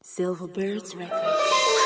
Silverbirds Records.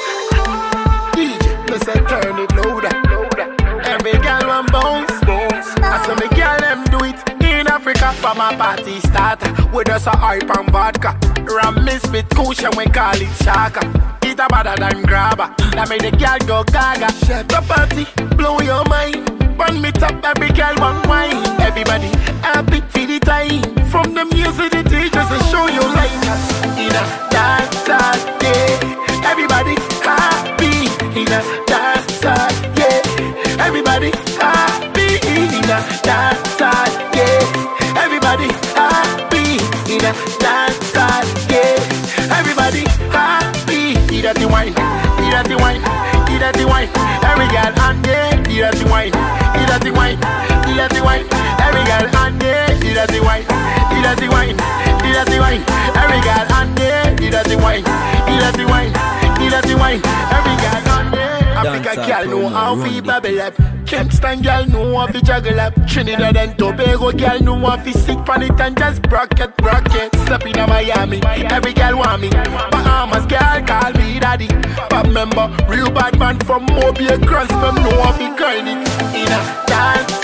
DJ, me say turn it louder. Every girl want bounce. I saw me girl them do it in Africa for my party starter. With just a hype and vodka. Ram misfit cushion we call it shaka. It a better than grabber. That make the girl go gaga. Shut the party, blow your mind. Burn me top, every girl want wine. Everybody happy for the time. From the music the teachers to show you like us. In a dance yeah. Everybody happy. In a dance yeah. Everybody happy. In a dance yeah. Everybody happy. In a dance yeah. Everybody happy. Eat at the wine. Eat at the wine. Eat at the wine. Every girl and yeah. Eat at the wine. Eat at the wine. Eat at the wine. Every girl and yeah. Eat at the wine. Eat at the wine. Eat at the wine. Every girl and yeah. Eat at the wine. Eat at the wine. Eat at the wine. Every girl and yeah. Africa girl know how we bubble up. Kingston girl know how to juggle up. Trinidad and Tobago girl know how to sit on it and just bracket. Step in Miami, every girl want me. Bahamas girl call me daddy. But remember, real bad man from Mobile Cross, them know how to grind it. In a dance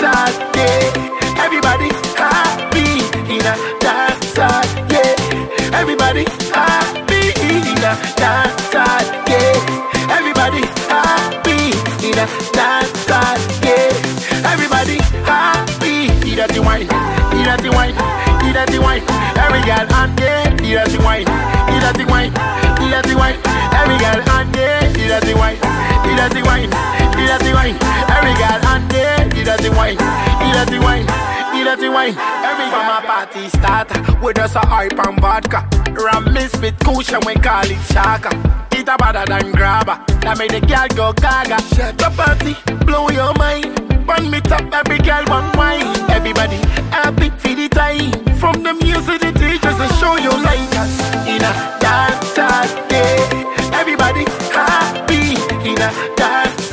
yeah. Everybody happy. In a dance yeah. Everybody happy. In a dance yeah. Everybody happy. In a dance yeah. Everybody happy. Eat at the wine. Eat at the wine. Eat at the wine. Every girl and yeah. Eat at the wine. Eat at the wine. Eat at the wine. Every girl and yeah. Eat at the wine. Eat at the wine. Eat at the wine. Every girl and yeah. Eat at the wine. Eat at the wine. Eat at the wine. Every from a party starter with just a hype and vodka. Ram misfit cushion we call it shaka. It a better than grabber. That make the girl go gaga. Shut the party, blow your mind. Burn me top, every girl want wine. Everybody happy for the time. From the music the teachers to show you like us. In a dance yeah. Everybody happy. In a dance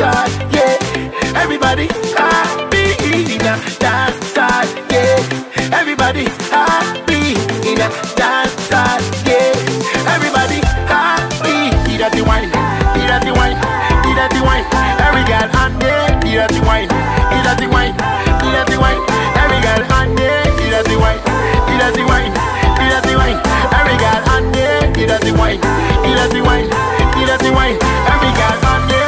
yeah. Everybody happy. In a dance yeah. Everybody happy. In a dance yeah. Everybody happy. Eat at the wine. Eat at the wine. Eat at the wine. Every girl and yeah. Eat at the wine. Eat at the wine. Eat at the wine. Every girl and yeah. Eat at the wine. Eat at the wine. Eat at the wine. Every girl and yeah. Eat at the wine. Eat at the wine. Eat at the wine. Every girl and yeah.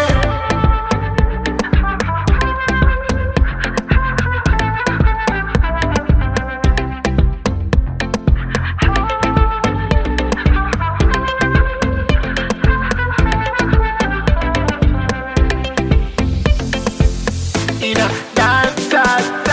In a dance